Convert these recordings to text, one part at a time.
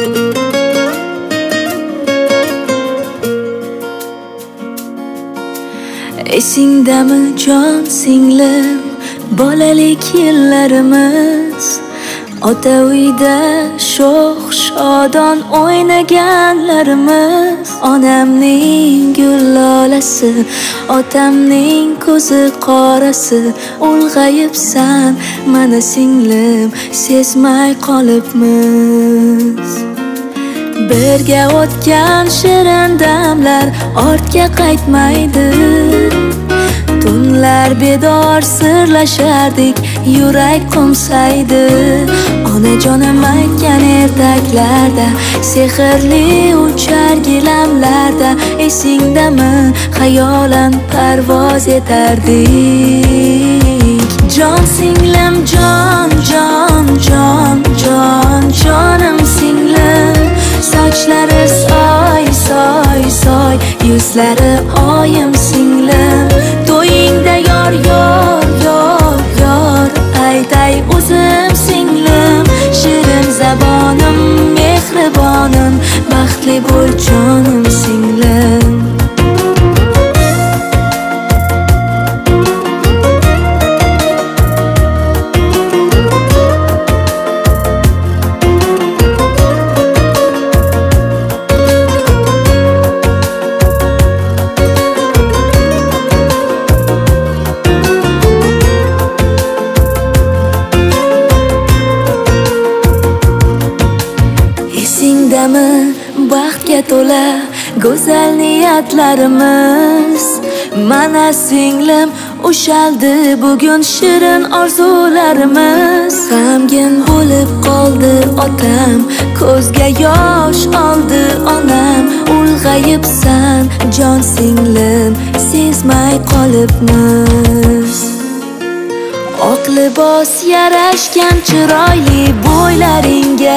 Esingdami jon singlim, bolalik yillarimiz, ota uyda sho'x shodon o'ynaganlarimiz. Onamning gul lolasi, otamning ko'zi qorasi, ulg'ayibsan mana singlim, sezmay qolibmiz. Birga o'tgan shirin damlar ortga qaytmaydi. Tunlar bedor sirlashardik, yurak qo'msaydi. Onajonim aytgan ertaklarda, sehrli uchar gilamlarda, esingdami xayolan parvoz etardik. Jon singlim, jon, jon, jon, jon, jonim singlim. Sochlari soy, soy, soy, yuzlari oyim singlim. To'yingda yor, yor, yor, yor, aytay o'zim singlim. Shirin zabonim, mehribonim, baxtli bo'l jonim singlim. Baxtga to'la go'zal niyatlarimiz. Mana singlim, ushaldi bugun shirin orzularimiz. G'amgin bo'lib qoldi otam, ko'zga yosh oldi onam. Ulg'ayibsan jon singlim, sezmay qolibmiz. Oq libos yarashgan chiroyli bo'ylaringga,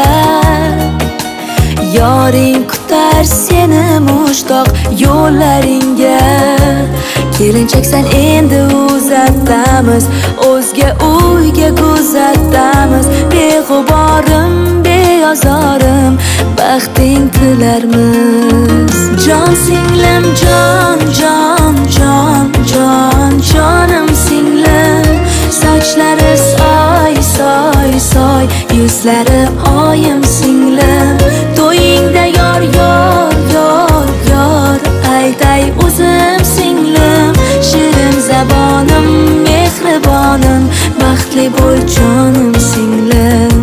yoring kutar seni mushtoq yo'llaringga. Kelinchaksan endi uzatamiz, o'zga uyga kuzatamiz. Beg'uborim, beozorim, baxting tilarmiz. Jon singlim, jon, jon, jon, jon, jonim singlim. Sochlari soy, soy, soy, yuzlari oyim singlim. To'yingda yor, yor, yor, yor, aytay o'zim singlim. Shirin zabonim, mehribonim, baxtli bo'l jonim singlim.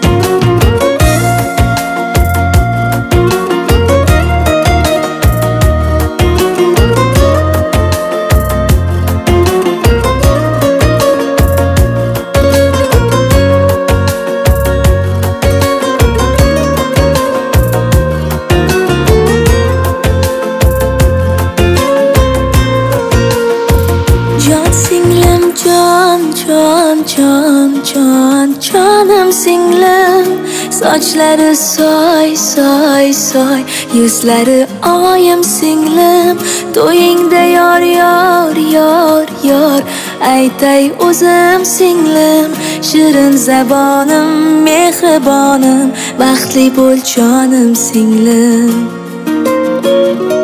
Jon, jon, jonim singlim. Sochlari soy, soy, soy, yuzlari oyim singlim. To'yingda yor, yor, yor, yor, aytay o'zim singlim. Shirin zabonim, mehribonim, baxtli bo'l jonim singlim.